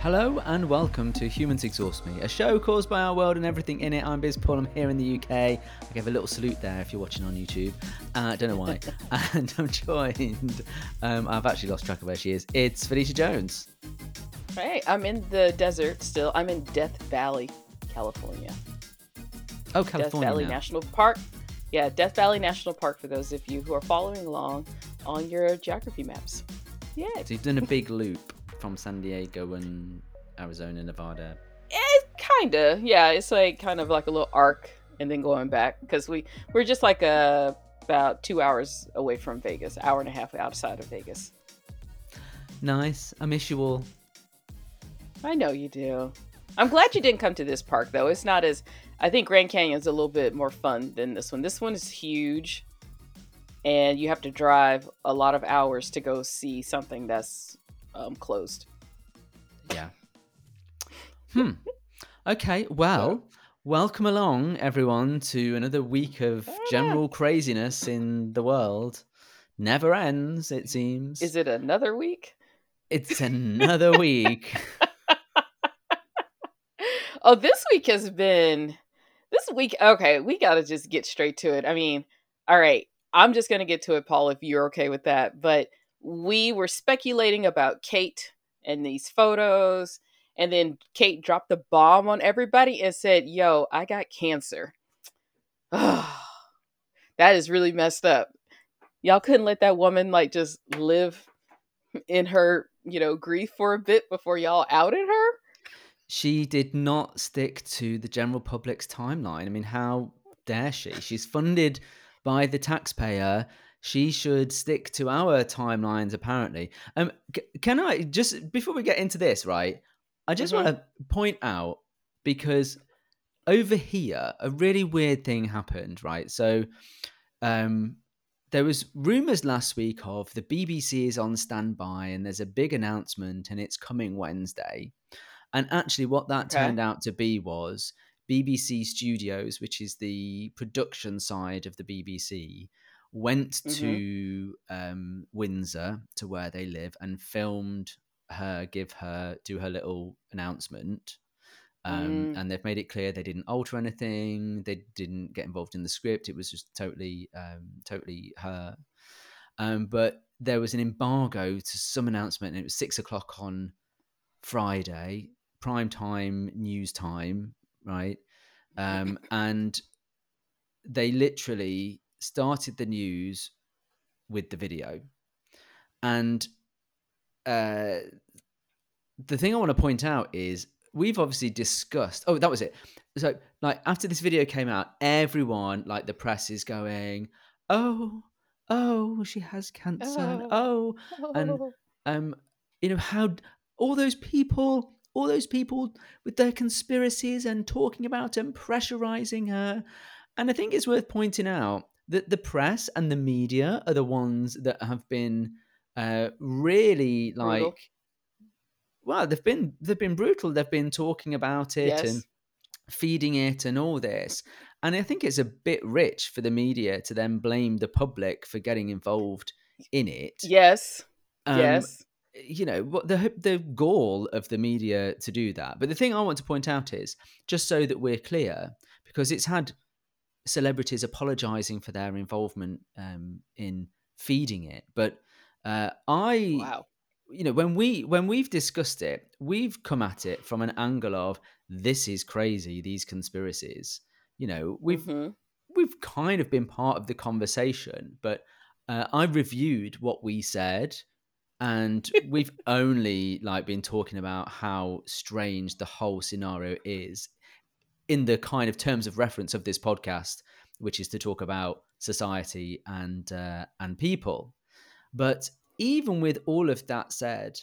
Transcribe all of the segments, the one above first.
Hello and welcome to Humans Exhaust Me, a show caused by our world and everything in it. I'm Biz Paul, I'm here in the UK. I gave a little salute there if you're watching on YouTube. Don't know why. And I'm joined, I've actually lost track of where she is. It's Felicia Jones. Hey, I'm in the desert still. I'm in Death Valley, California. Oh, California Death Valley now. National Park. Yeah, Death Valley National Park for those of you who are following along on your geography maps. Yeah. So you've done a big loop from San Diego and Arizona, Nevada. Kinda. Yeah, it's like kind of like a little arc and then going back because we're just like about 2 hours away from Vegas, hour and a half outside of Vegas. Nice. I miss you all. I know you do. I'm glad you didn't come to this park though. It's not as I think Grand Canyon's a little bit more fun than this one. This one is huge and you have to drive a lot of hours to go see something that's closed. Yeah. Okay, well, welcome along, everyone, to another week of general craziness in the world. Never ends, it seems. Is it another week? It's another week. Oh, this week has been... This week, okay, we got to just get straight to it. I mean, all right, I'm just going to get to it, Paul, if you're okay with that. But we were speculating about Kate and these photos. And then Kate dropped the bomb on everybody and said, yo, I got cancer. That is really messed up. Y'all couldn't let that woman like just live in her, grief for a bit before y'all outed her? She did not stick to the general public's timeline. I mean, how dare she? She's funded by the taxpayer. She should stick to our timelines, apparently. Can I, just before we get into this, right, I just want to point out, because over here, a really weird thing happened, right? So there was rumours last week of the BBC is on standby and there's a big announcement and it's coming Wednesday. And actually what that turned out to be was BBC Studios, which is the production side of the BBC, went to Windsor, to where they live, and filmed her do her little announcement. And they've made it clear they didn't alter anything. They didn't get involved in the script. It was just totally her. But there was an embargo to some announcement, and it was 6:00 on Friday, prime time, news time, right? And they literally started the news with the video. And the thing I want to point out is we've obviously discussed... Oh, that was it. So, like, after this video came out, everyone, like, the press is going, oh, she has cancer. And how all those people with their conspiracies and talking about and pressurizing her. And I think it's worth pointing out that the press and the media are the ones that have been really Brutal. like... Well, they've been brutal. They've been talking about it and feeding it and all this. And I think it's a bit rich for the media to then blame the public for getting involved in it. Yes. What the gall of the media to do that. But the thing I want to point out is, just so that we're clear, because it's had celebrities apologizing for their involvement in feeding it. But Wow. when we've discussed it, we've come at it from an angle of, this is crazy, these conspiracies. We've kind of been part of the conversation, but I reviewed what we said, and we've only been talking about how strange the whole scenario is in the kind of terms of reference of this podcast, which is to talk about society and people. But even with all of that said,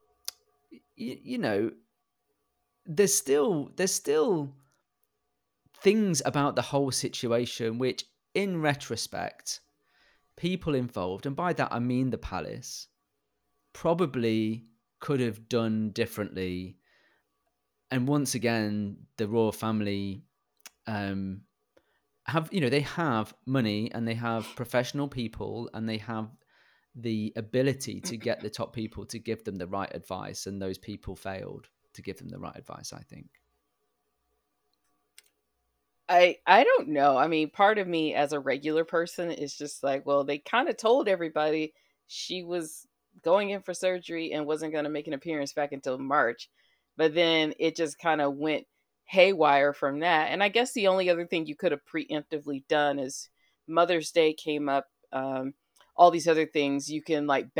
there's still things about the whole situation which, in retrospect, people involved, and by that I mean the palace, probably could have done differently. And once again, the royal family they have money and they have professional people and they have the ability to get the top people to give them the right advice, and those people failed. to give them the right advice, I think. I don't know. I mean, part of me as a regular person is just like, well, they kind of told everybody she was going in for surgery and wasn't going to make an appearance back until March. But then it just kind of went haywire from that. And I guess the only other thing you could have preemptively done is Mother's Day came up, all these other things you can like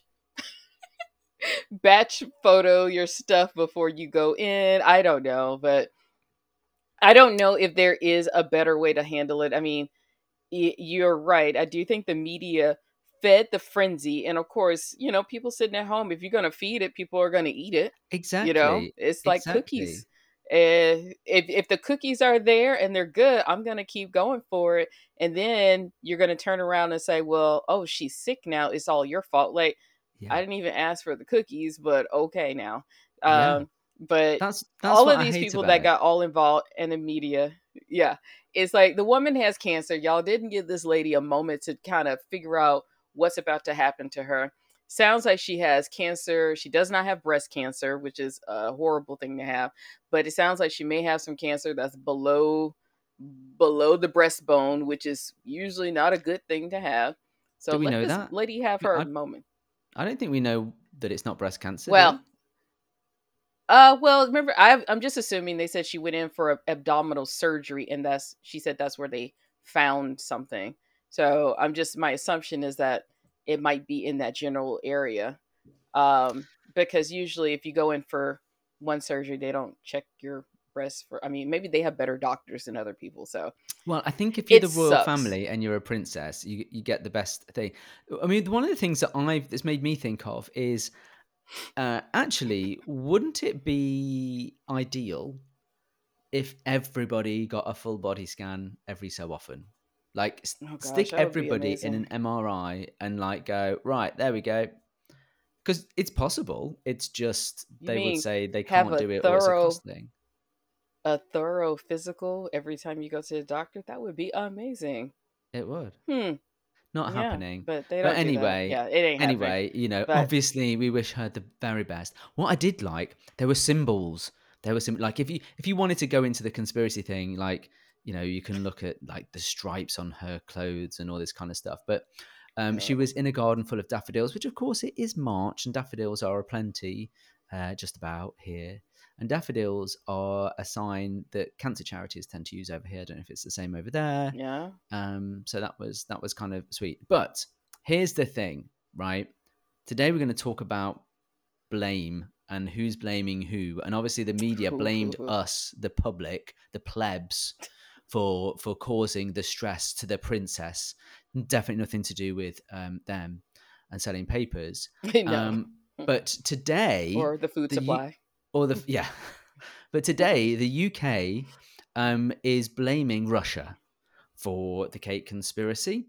batch photo your stuff before you go in. I don't know, but I don't know if there is a better way to handle it. I mean, you're right. I do think the media fed the frenzy. And of course, people sitting at home, if you're going to feed it, people are going to eat it. Exactly. It's like Exactly. cookies. If the cookies are there and they're good, I'm going to keep going for it. And then you're going to turn around and say, well, oh, she's sick now. It's all your fault. Like, I Yeah. didn't even ask for the cookies, but okay now. Yeah. But That's all what of I these hate people about that it. got all involved in the media, yeah, it's like the woman has cancer. Y'all didn't give this lady a moment to kind of figure out what's about to happen to her. Sounds like she has cancer. She does not have breast cancer, which is a horrible thing to have, but it sounds like she may have some cancer that's below the breastbone, which is usually not a good thing to have. So Do we let know this that? lady have her I moment. I don't think we know that it's not breast cancer, do Well, we? well, remember, I'm just assuming they said she went in for abdominal surgery, and she said that's where they found something. So my assumption is that it might be in that general area, because usually if you go in for one surgery, they don't check your breast for. I mean, maybe they have better doctors than other people, so Well, I think if you're it the royal sucks. family and you're a princess, you get the best thing. I mean, one of the things that that's made me think of is actually, wouldn't it be ideal if everybody got a full body scan every so often? Like, Oh gosh, stick that would be everybody in amazing. an MRI and like go, right, there we go. Because it's possible. It's just You they would mean say they have can't do it or it's a cost thing. a thorough physical every time you go to the doctor? That would be amazing. It would. Hmm. Not Yeah, happening. but they But don't do that. anyway, Yeah, it ain't happening. But obviously we wish her the very best. What I did like, there were symbols. There were some like if you wanted to go into the conspiracy thing, like, you can look at like the stripes on her clothes and all this kind of stuff. But she oh, was in a garden full of daffodils, which of course it is March and daffodils are aplenty just about here. And daffodils are a sign that cancer charities tend to use over here. I don't know if it's the same over there. yeah. So that was kind of sweet. But here's the thing, right? Today we're going to talk about blame and who's blaming who, and obviously the media blamed us, the public, the plebs, for causing the stress to the princess. Definitely nothing to do with them and selling papers. No. But today, Or the food the supply. or the yeah, but today the UK is blaming Russia for the Kate conspiracy.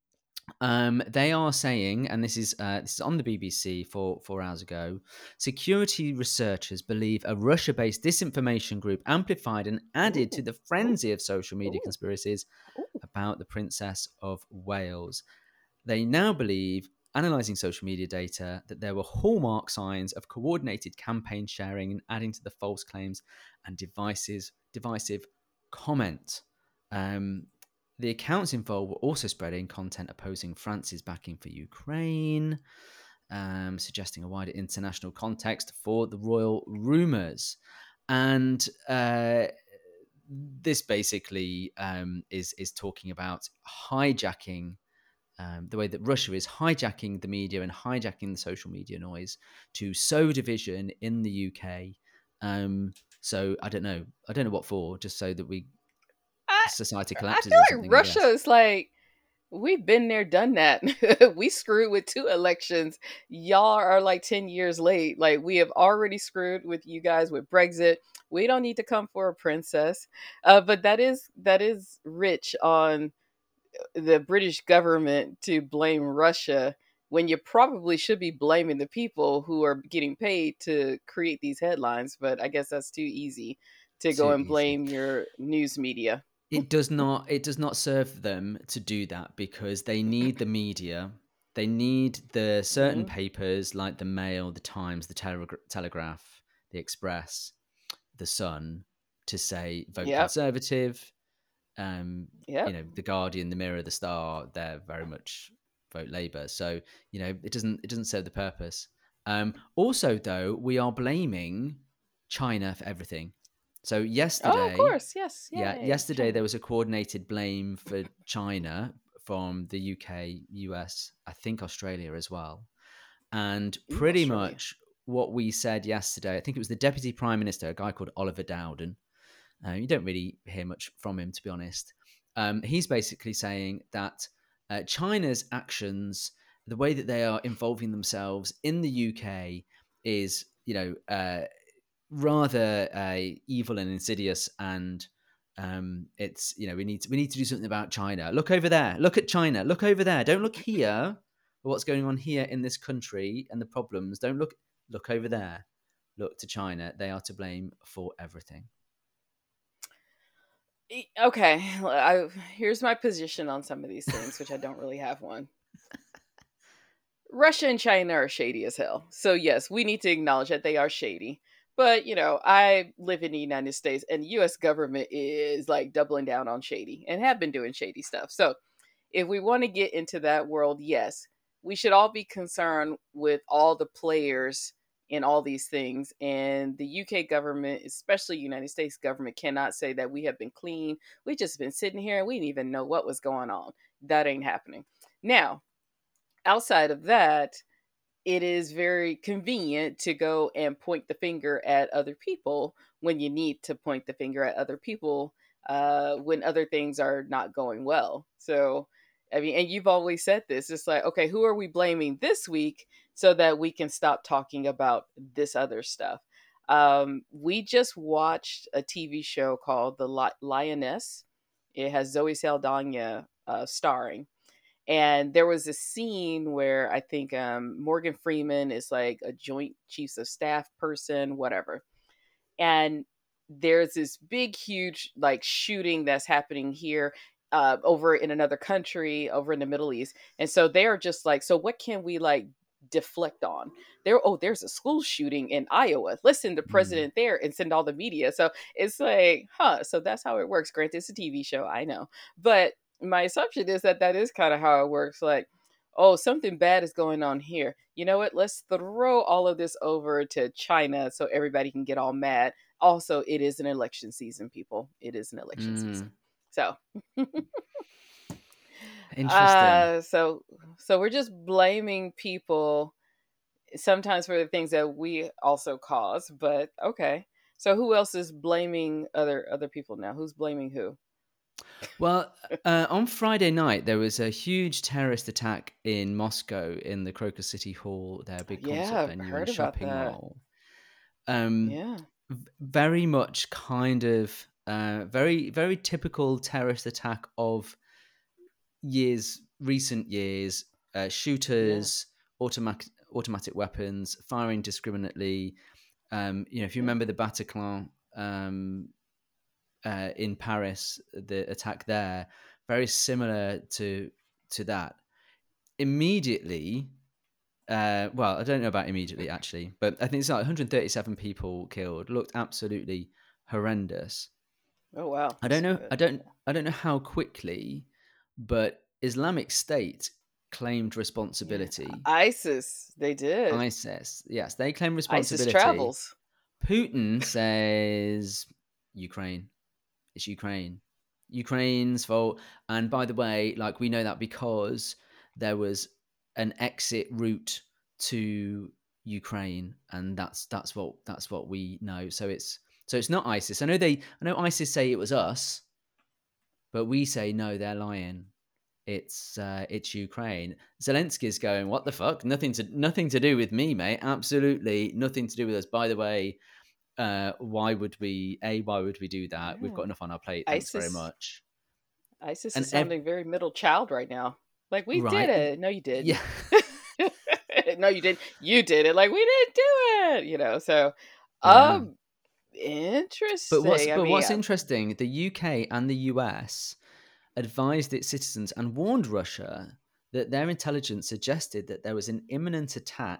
They are saying, and this is on the BBC 4 hours ago. Security researchers believe a Russia-based disinformation group amplified and added to Ooh. the frenzy of social media Ooh. conspiracies Ooh. about the Princess of Wales. They now believe, analyzing social media data, that there were hallmark signs of coordinated campaign sharing and adding to the false claims and divisive comment. Um, the accounts involved were also spreading content opposing France's backing for Ukraine, suggesting a wider international context for the royal rumors. And this basically is talking about hijacking the way that Russia is hijacking the media and hijacking the social media noise to sow division in the UK. So I don't know what for, just so that I society I collapses or feel like something, I Russia guess. is like, we've been there, done that. We screwed with 2 elections. Y'all are like 10 years late. Like, we have already screwed with you guys with Brexit. We don't need to come for a princess. But that is rich on the British government to blame Russia when you probably should be blaming the people who are getting paid to create these headlines. But I guess that's too easy to go Too and easy. blame your news media. It does not serve them to do that because they need the media. They need the certain Hmm. papers like the Mail, the Times, the Telegraph the Express, the Sun, to say vote Yep. Conservative. Yep. The Guardian, the Mirror, the Star, they're very much vote Labour. So it doesn't serve the purpose. Also, though, we are blaming China for everything. So Oh, of yesterday, course. Yes. Yay. yesterday there China. was a coordinated blame for China from the UK, US, I think Australia as well. And Ooh, pretty Australia. much what we said yesterday, I think it was the Deputy Prime Minister, a guy called Oliver Dowden. You don't really hear much from him, to be honest. He's basically saying that China's actions, the way that they are involving themselves in the UK, is rather evil and insidious, and it's we need to do something about China. Look over there. Look at China. Look over there. Don't look here. What's going on here in this country and the problems? Don't look over there. Look to China. They are to blame for everything. Okay, here's my position on some of these things, which I don't really have one. Russia and China are shady as hell. So yes, we need to acknowledge that they are shady. But, I live in the United States and the US government is like doubling down on shady and have been doing shady stuff. So, if we want to get into that world, yes, we should all be concerned with all the players in all these things. And the UK government, especially United States government, cannot say that we have been clean. We just been sitting here and we didn't even know what was going on. That ain't happening. Now, outside of that, it is very convenient to go and point the finger at other people when you need to point the finger at other people when other things are not going well. So, I mean, and you've always said this. It's like, okay, who are we blaming this week so that we can stop talking about this other stuff? We just watched a TV show called The Lioness. It has Zoe Saldana starring. And there was a scene where I think Morgan Freeman is like a joint chiefs of staff person, whatever. And there's this big, huge like shooting that's happening here over in another country, over in the Middle East. And so they're just like, so what can we like deflect on? There's a school shooting in Iowa. Let's send the Mm. president there and send all the media. So it's like, so that's how it works. Granted, it's a TV show, I know. But my assumption is that is kind of how it works. Like, oh, something bad is going on here. You know what? Let's throw all of this over to China so everybody can get all mad. Also, it is an election season, people. It is an election season. Mm. So, Interesting. so we're just blaming people sometimes for the things that we also cause, but okay. So who else is blaming other people now? Who's blaming who? Well, on Friday night, there was a huge terrorist attack in Moscow in the Crocus City Hall, their big concert Yeah, I've venue and heard about shopping that. mall. Um, Yeah. Very much kind of very, very typical terrorist attack of recent years, Yeah. shooters, automatic weapons, firing discriminately. If you Yeah. remember the Bataclan in Paris, the attack there, very similar to that. Immediately, well, I don't know about immediately actually, but I think it's like 137 people killed. Looked absolutely horrendous. Oh wow. I don't know. I don't know how quickly, but Islamic State claimed Yeah. responsibility. ISIS, they did. ISIS, yes, they claim ISIS responsibility. travels. Putin says Ukraine. It's Ukraine. Ukraine's fault. And by the way, like we know that because there was an exit route to Ukraine, and that's what we know. So it's not ISIS. I know ISIS say it was us, but we say no, they're lying. It's Ukraine. Zelensky's going, what the fuck? Nothing to do with me, mate. Absolutely nothing to do with us. By the way, why would we? Why would we do that? We've Yeah. got enough on our plate. Thanks very ISIS much. ISIS And is sounding very middle child right now. Like we did right, it. No, you didn't. yeah, No, you didn't. You did it. Like we didn't do it. So yeah. um interesting. I But mean, what's interesting? The UK and the US advised its citizens and warned Russia that their intelligence suggested that there was an imminent attack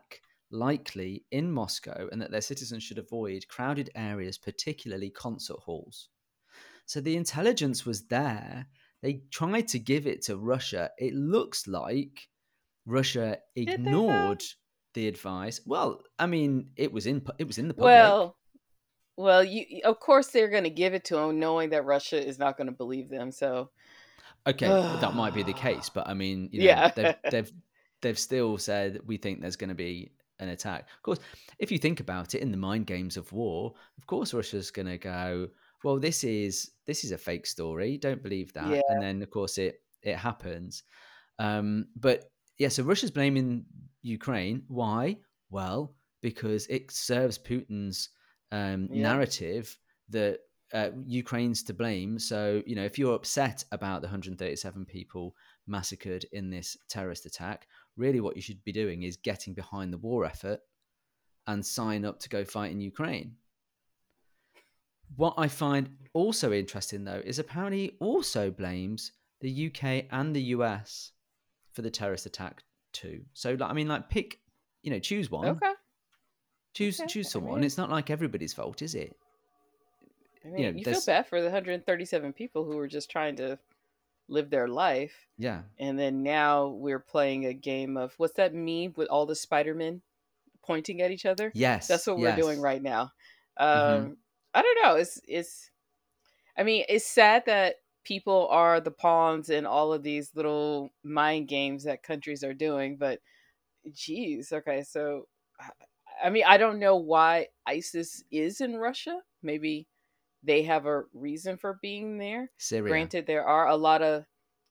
likely in Moscow and that their citizens should avoid crowded areas, particularly concert halls. So the intelligence was there. They tried to give it to Russia. It looks like Russia Did they though? ignored the advice. Well, I mean, it was in the public. Well, well, of course they're going to give it to them, knowing that Russia is not going to believe them. So, Okay, that might be the case, but I mean, yeah, they've still said we think there's going to be an attack. Of course, if you think about it, in the mind games of war, of course Russia's going to go, well, this is a fake story. Don't believe that, yeah, and then of course it happens. But yeah, so Russia's blaming Ukraine. Why? Well, because it serves Putin's yeah. narrative that Ukraine's to blame. So, if you're upset about the 137 people massacred in this terrorist attack, really what you should be doing is getting behind the war effort and sign up to go fight in Ukraine. What I find also interesting, though, is apparently he also blames the UK and the US for the terrorist attack too. So, like, I mean, like, pick, choose one, Okay, choose okay. choose I someone. mean, It's not like everybody's fault, is it? you feel There's bad for the 137 people who were just trying to live their life, yeah, and then now we're playing a game of what's that meme with all the Spider-Men pointing at each other? That's yes, what we're doing yes, right now. hmm I don't know. It's. I mean, it's sad that people are the pawns in all of these little mind games that countries are doing, but geez, okay, so I mean, I don't know why ISIS is in Russia. Maybe they have a reason for being there. Syria. Granted, there are a lot of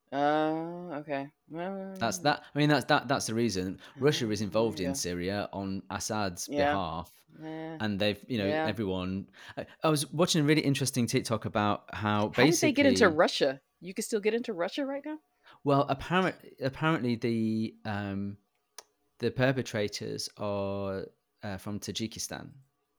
okay. That's that. I mean, that's the reason Russia is involved in Yeah. Syria on Assad's Yeah. behalf, Yeah. and they've, Yeah. everyone. I was watching a really interesting TikTok about how How did they get into basically, Russia? You can still get into Russia right now? well, apparently the perpetrators are from Tajikistan.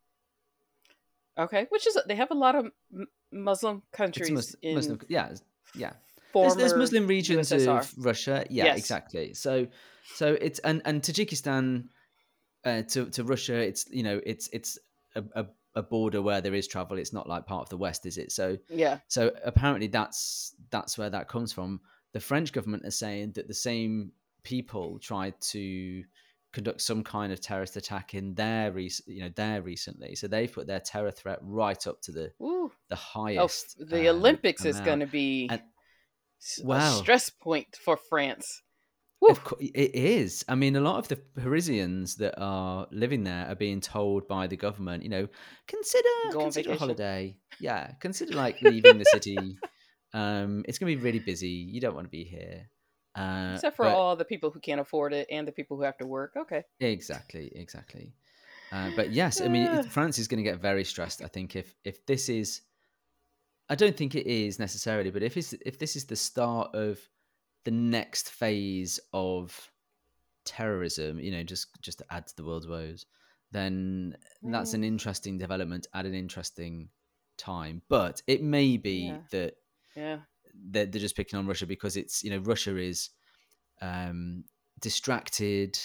Okay, which is they have a lot of Muslim It's a countries Muslim, in yeah, yeah. There's former Muslim regions USSR. of Russia, yeah, Yes. exactly. So it's and Tajikistan to Russia, it's a border where there is travel. It's not like part of the West, is it? Yeah. So apparently that's where that comes from. The French government is saying that the same people tried to conduct some kind of terrorist attack in there recently. So they've put their terror threat right up to the Ooh. the Oh, highest the Olympics is going amount. to be And a well, stress point for France. Woo. It is. I mean, a lot of the Parisians that are living there are being told by the government, consider Go on consider a vacation. holiday. Yeah, consider like leaving the city. It's gonna be really busy. You don't want to be here. Except for But all the people who can't afford it and the people who have to work. Okay. exactly. But yes, I mean, France is going to get very stressed. I think if this is, I don't think it is necessarily, but if this is the start of the next phase of terrorism, just to add to the world's woes, then that's an Mm, interesting development at an interesting time. But it may be yeah. that Yeah. they're just picking on Russia because it's Russia is um, distracted.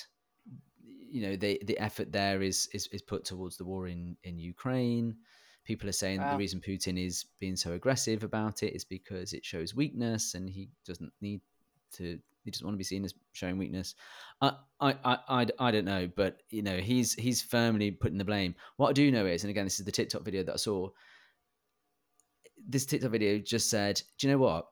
The effort there is put towards the war in Ukraine. People are saying the Wow. reason Putin is being so aggressive about it is because it shows weakness, and he doesn't need to. He doesn't want to be seen as showing weakness. I don't know, but he's firmly putting the blame. What I do know is, and again, this is the TikTok video that I saw. This TikTok video just said, "Do you know what?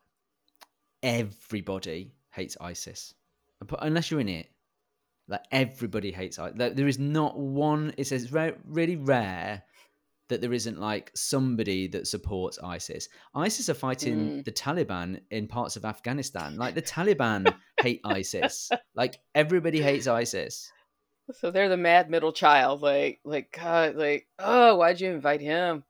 Everybody hates ISIS, unless you're in it. Like everybody hates ISIS. There is not one. It says really rare that there isn't like somebody that supports ISIS. ISIS are fighting Mm. the Taliban in parts of Afghanistan. Like the Taliban hate ISIS. Like everybody hates ISIS. So they're the mad middle child. God, oh, why'd you invite him?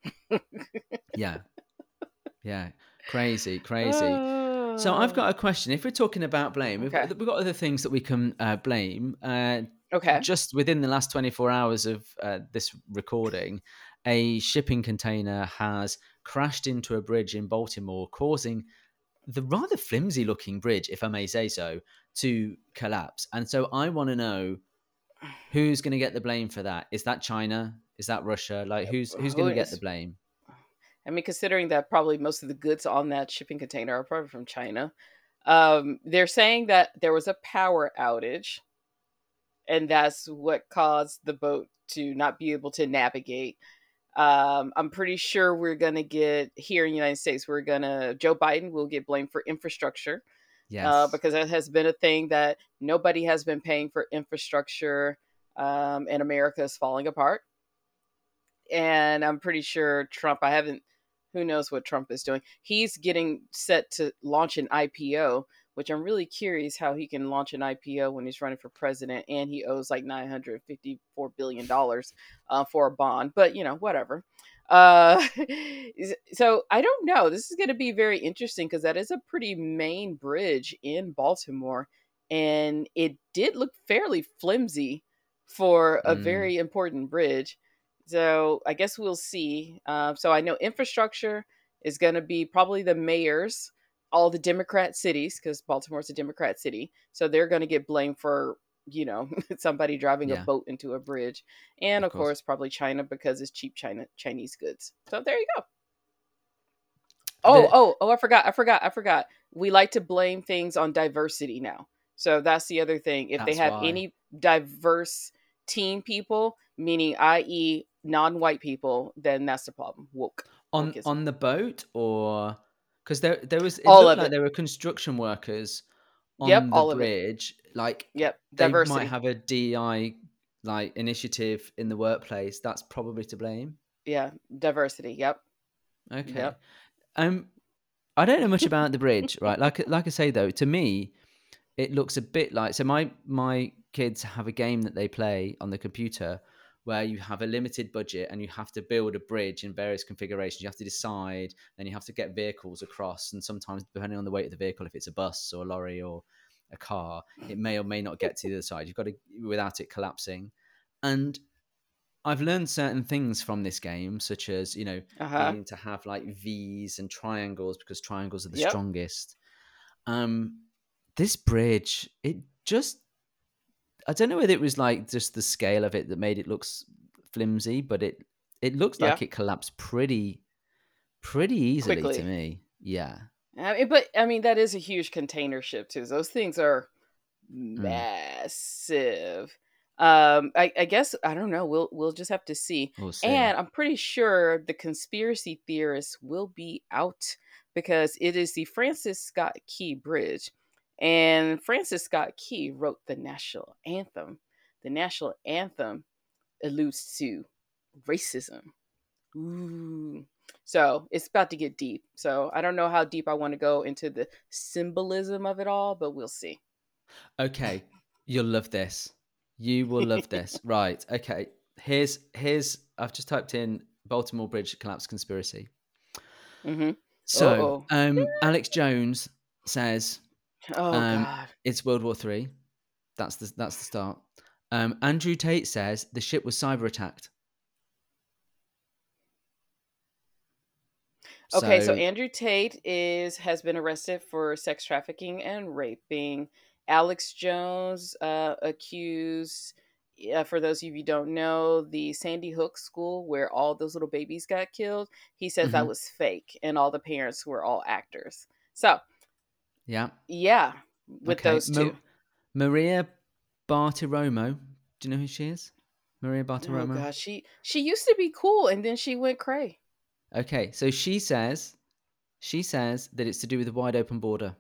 Yeah, yeah, crazy. So I've Oh. got a question. If we're talking about blame, Okay. we've got other things that we can blame. Okay. Just within the last 24 hours of this recording, a shipping container has crashed into a bridge in Baltimore, causing the rather flimsy looking bridge, if I may say so, to collapse. And so I want to know, Who's going to get the blame for that? Is that China? Is that Russia? Like, who's Who going to get the is? blame? I mean, considering that probably most of the goods on that shipping container are probably from China. They're saying that there was a power outage, and that's what caused the boat to not be able to navigate. I'm pretty sure we're gonna get here in the United States. Joe Biden will get blamed for infrastructure, Yes. because that has been a thing that nobody has been paying for infrastructure, and America is falling apart. And I'm pretty sure Trump, I haven't, who knows what Trump is doing. He's getting set to launch an IPO, which I'm really curious how he can launch an IPO when he's running for president and he owes like $954 billion for a bond. But, whatever. Uh, so I don't know. This is going to be very interesting because that is a pretty main bridge in Baltimore. And it did look fairly flimsy for a Mm, very important bridge. So I guess we'll see. So I know infrastructure is going to be probably the mayors, all the Democrat cities, because Baltimore's a Democrat city. So they're going to get blamed for, somebody driving a yeah, boat into a bridge. And of of course. course, probably China because it's cheap Chinese goods. So there you go. The I forgot. We like to blame things on diversity now. So that's the other thing. If they That's have why. any diverse team people, meaning i.e. non-white people, then that's the problem. Wokeism. On the boat, or because there was, it All looked of like it. there were construction workers Yep, on the all of it. bridge. Like, Yep, they might diversity. have a DI like initiative in the workplace. That's probably to blame. Yeah, diversity. Yep. Okay. Yep. Um, I don't know much about the bridge, right? Like I say though, to me, it looks a bit like, so my kids have a game that they play on the computer where you have a limited budget and you have to build a bridge in various configurations. You have to decide, and you have to get vehicles across, and sometimes depending on the weight of the vehicle, if it's a bus or a lorry or a car, it may or may not get to the other side. You've got to, without it collapsing. And I've learned certain things from this game, such as, Uh-huh. needing to have like V's and triangles because triangles are the Yep. strongest. um this bridge, it just, I don't know whether it was like just the scale of it that made it looks flimsy, but it looks Yeah. like it collapsed pretty easily to Quickly. me. Yeah. But I mean that is a huge container ship too. Those things are Mm, massive. I guess I don't know. We'll just have to see. we'll see. And I'm pretty sure the conspiracy theorists will be out because it is the Francis Scott Key Bridge, and Francis Scott Key wrote the national anthem. The national anthem alludes to racism. Ooh. So it's about to get deep. So I don't know how deep I want to go into the symbolism of it all, but we'll see. Okay, you'll love this. You will love this. Right. Okay. Here's I've just typed in Baltimore Bridge collapse conspiracy. Mm-hmm. So, Uh-oh. Alex Jones says, Oh God. it's World War Three. That's the start. Andrew Tate says the ship was cyber attacked. Okay, so So, Andrew Tate has been arrested for sex trafficking and raping. Alex Jones accused, for those of you who don't know, the Sandy Hook school where all those little babies got killed. He says that mhm, was fake, and all the parents were all actors. So yeah, yeah, with okay. those two. Maria Bartiromo. Do you know who she is? Maria Oh Bartiromo. gosh, she used to be cool, and then she went cray. Okay, so she says that it's to do with the wide open border.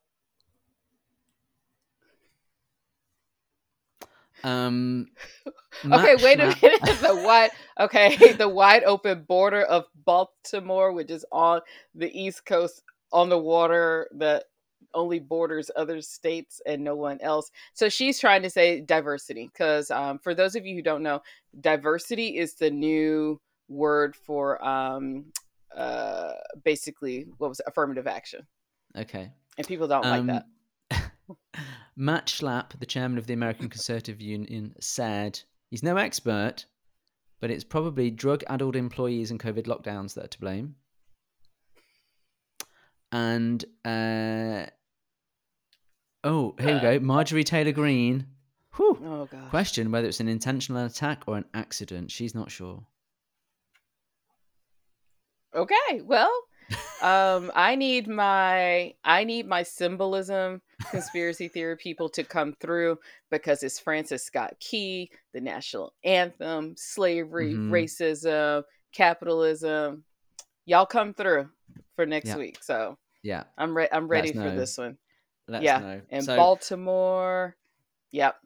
Um, Okay, Matt wait a Schlapp. minute. The wide open border of Baltimore, which is on the East Coast on the water that only borders other states and no one else. So she's trying to say diversity because, for those of you who don't know, diversity is the new word for, uh, basically, what was it? Affirmative action, Okay. and people don't like that. Um, Matt Schlapp, the chairman of the American Conservative Union, said he's no expert, but it's probably drug-addled employees and COVID lockdowns that are to blame. And oh, here we Uh, go. Marjorie Taylor Greene. Whew. Oh gosh. Question whether it's an intentional attack or an accident. She's not sure. Okay, well, I need my symbolism conspiracy theory people to come through because it's Francis Scott Key, the national anthem, slavery, Mm-hmm. racism, capitalism. Y'all come through for next Yeah. week. So Yeah. I'm Let ready us for know. this one. Let us Yeah, know. and So Baltimore. Yep,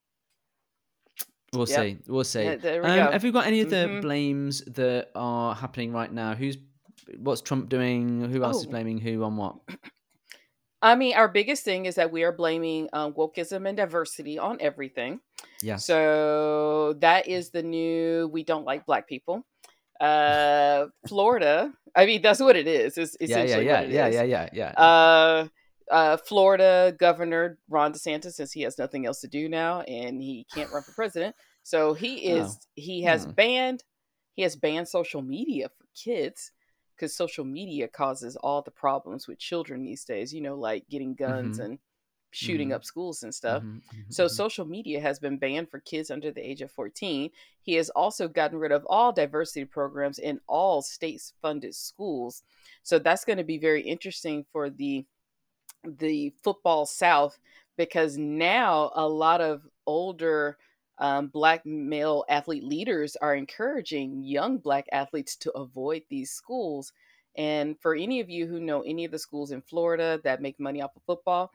we'll yep. see. We'll see. There we go. Have you got any other Hmm. blames that are happening right now? What's Trump doing? Who else is Oh, blaming who on what? I mean, our biggest thing is that we are blaming wokeism and diversity on everything. Yes. So that is the new we don't like black people. Florida, I mean, that's what it is Yeah. Yeah. essentially what Yeah. it Yeah. is. Yeah. Yeah. Yeah. Uh, Florida Governor Ron DeSantis, since he has nothing else to do now and he can't run for president, so Oh. he has Hmm. banned social media for kids because social media causes all the problems with children these days. Like getting guns Mm-hmm. and shooting Mm-hmm. up schools and stuff. Mm-hmm. So Mm-hmm. social media has been banned for kids under the age of 14. He has also gotten rid of all diversity programs in all state funded schools. So that's going to be very interesting for the football South because now a lot of older black male athlete leaders are encouraging young black athletes to avoid these schools. And for any of you who know any of the schools in Florida that make money off of football,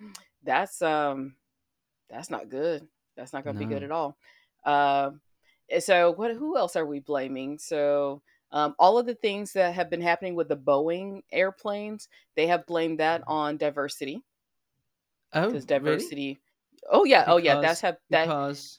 that's not good. That's not going to be good No. at all. Um, so what? Who else are we blaming? So all of the things that have been happening with the Boeing airplanes, they have blamed that on diversity Oh, because really? diversity. Oh yeah, that's Because have that because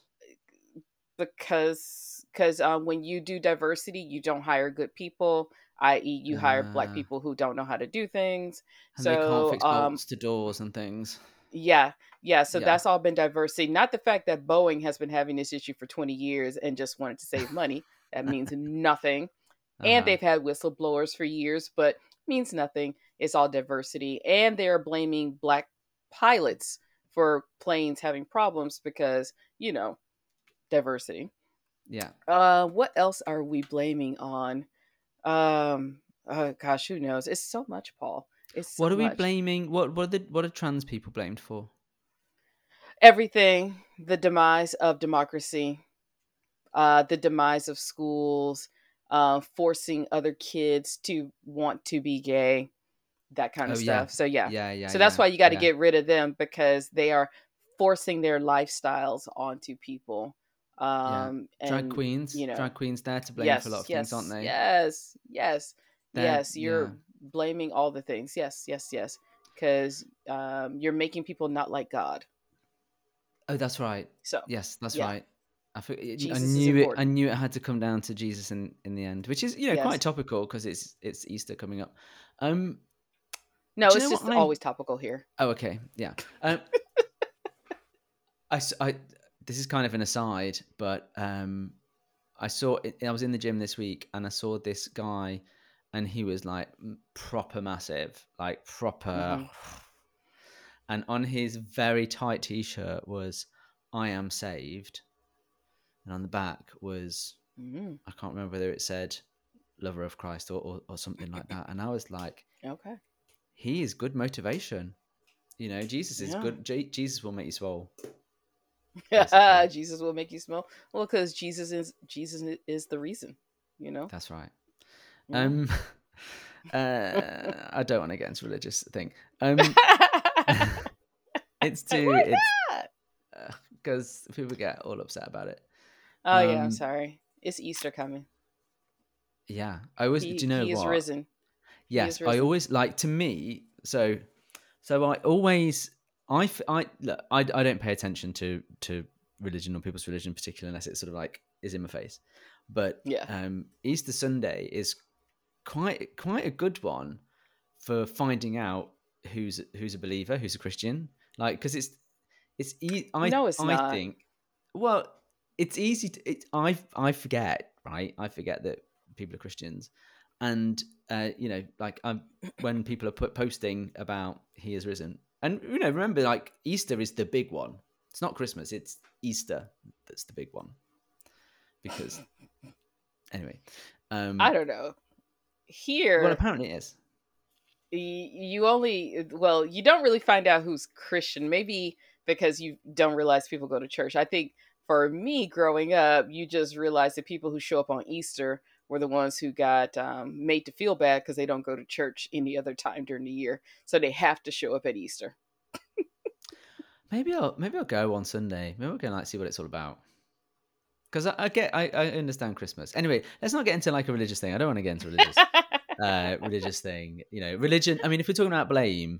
because when you do diversity, you don't hire good people, i.e., you hire black uh, people who don't know how to do things. and they can't So fix bolts to doors and things. yeah, yeah. So Yeah. that's all been diversity. Not the fact that Boeing has been having this issue for 20 years and just wanted to save money. That means nothing. And Uh-huh. they've had whistleblowers for years, but means nothing. It's all diversity. And they're blaming black pilots for planes having problems because, diversity. Yeah. What else are we blaming on? Oh gosh, who knows? It's so much, Paul. It's so What are we much. blaming? What are trans people blamed for? Everything, the demise of democracy, the demise of schools, forcing other kids to want to be gay, that kind of Oh yeah. stuff. So yeah, Yeah, yeah, so that's yeah, why you got to yeah. get rid of them because they are forcing their lifestyles onto people. Yeah. Drag And queens. Drag queens there to blame for a lot yes, of things, aren't yes, they? yes, yes, yes. Yeah. You're blaming all the things. Yes, yes, yes. Because you're making people not like God. Oh, that's right. So Yes, that's yeah, right. I Jesus is knew it. I important. knew it had to come down to Jesus in the end, which is quite Yes. topical because it's Easter coming up. Um, No, do you it's know what just I'm? always topical here. Oh, okay, yeah. I this is kind of an aside, but I was in the gym this week and I saw this guy, and he was like proper massive, like proper, Hmm. and on his very tight t-shirt was "I am saved," and on the back was, Hmm. I can't remember whether it said "Lover of Christ" or something like that, and I was like, Okay. he is good motivation. Jesus is Yeah. good. Jesus will make you swole, basically. Jesus will make you smell. Well, because Jesus is the reason. You know. That's right. Yeah. Um, I don't want to get into religious thing. Um, Why it's not? because people get all upset about it. Oh yeah. I'm Um, sorry. It's Easter coming. yeah, I always. Do He you know he is what? risen. He Yes, is I risen. always like to me. So I always I look, I don't pay attention to religion or people's religion in particular unless it sort of like is in my face. But Yeah. Easter Sunday is quite a good one for finding out who's a believer, who's a Christian. Like because No, it's I not. think, well, it's easy to I forget, right? I forget that people are Christians, and like when people are posting about he has risen, and remember, like Easter is the big one. It's not Christmas, it's Easter that's the big one. Because, anyway. I don't know. Well, Here, apparently it is. you don't really find out who's Christian. Maybe because you don't realize people go to church. I think for me growing up, you just realize that people who show up on Easter were the ones who got made to feel bad because they don't go to church any other time during the year, so they have to show up at Easter. Maybe I'll go on Sunday. Maybe we'll go and like see what it's all about. Because I understand Christmas. Anyway, let's not get into like a religious thing. I don't want to get into religious thing. You know, religion. I mean, if we're talking about blame,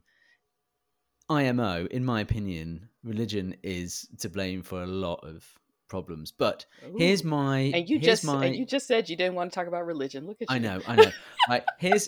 IMO, in my opinion, religion is to blame for a lot of problems. But here's Ooh. my And you here's just my and you just said you didn't want to talk about religion. Look at I you. know. Right,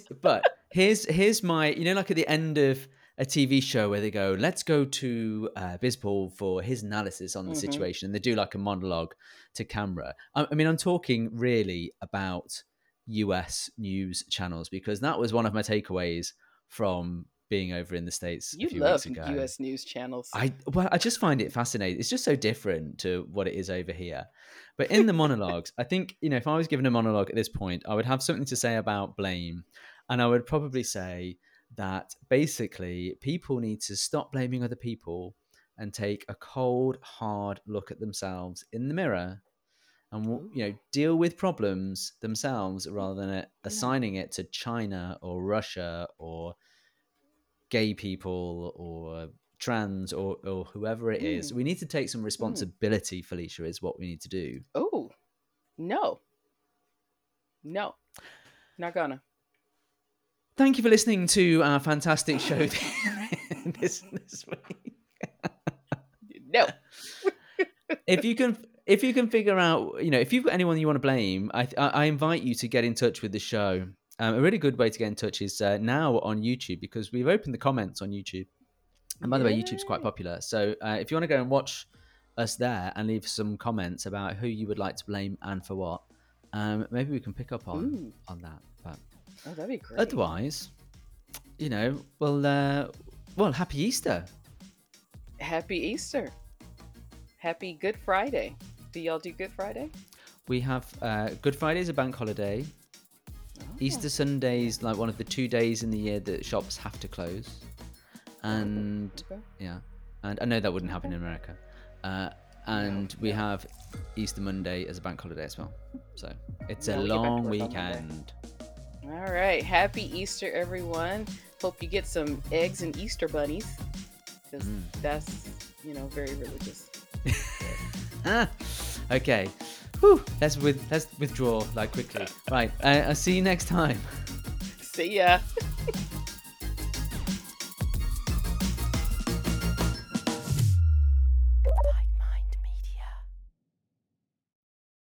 here's my, you know, like at the end of a TV show where they go, let's go to Bizpaul for his analysis on the Hmm. situation, and they do like a monologue to camera. I mean, I'm talking really about US news channels, because that was one of my takeaways from being over in the States a You few love weeks ago. U.S. news channels. I just find it fascinating. It's just so different to what it is over here. But in the monologues, I think, you know, if I was given a monologue at this point, I would have something to say about blame. And I would probably say that basically people need to stop blaming other people and take a cold, hard look at themselves in the mirror and, Ooh. you know, deal with problems themselves rather than Yeah. assigning it to China or Russia or gay people or trans or whoever it is. Mm. We need to take some Mm. responsibility, Felicia, is what we need to do. Oh, no. No. Not gonna. Thank you for listening to our fantastic show this week. No. If you can figure out, you know, if you've got anyone you want to blame, I invite you to get in touch with the show. A really good way to get in touch is now on YouTube, because we've opened the comments on YouTube. And by the way, YouTube's quite Yay. popular. So if you want to go and watch us there and leave some comments about who you would like to blame and for what, maybe we can pick up on that. But Oh, that'd be great. otherwise, you know, well, happy Easter. Happy Easter. Happy Good Friday. Do y'all do Good Friday? We have Good Friday is a bank holiday. Oh. Easter Sunday's like one of the 2 days in the year that shops have to close. And Okay. yeah, and I know that wouldn't happen in America. And we have Easter Monday as a bank holiday as well. So it's a No, we get back to long work on Monday. weekend. All right. Happy Easter, everyone. Hope you get some eggs and Easter bunnies, because that's, you know, very religious. Okay. Whew. Let's withdraw like quickly. Right. I'll see you next time. See ya.